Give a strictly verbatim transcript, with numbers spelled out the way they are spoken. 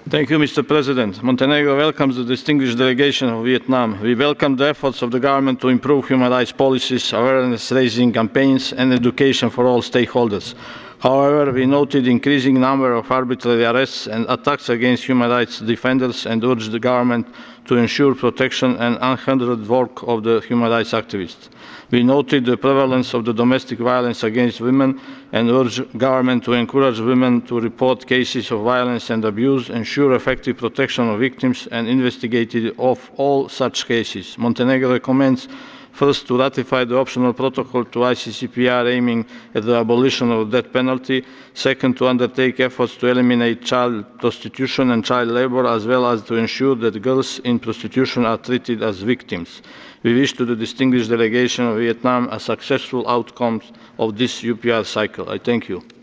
Thank you, Mister President. Montenegro welcomes the distinguished delegation of Vietnam. We welcome the efforts of the government to improve human rights policies, awareness-raising campaigns and education for all stakeholders. However, we noted the increasing number of arbitrary arrests and attacks against human rights defenders and urged the government to ensure protection and unhindered work of the human rights activists. We noted the prevalence of the domestic violence against women and urged government to encourage women to report cases of violence and abuse, ensure effective protection of victims and investigate of all such cases. Montenegro recommends first, to ratify the optional protocol to I C C P R aiming at the abolition of the death penalty. Second, to undertake efforts to eliminate child prostitution and child labor, as well as to ensure that girls in prostitution are treated as victims. We wish to the distinguished delegation of Vietnam a successful outcome of this U P R cycle. I thank you.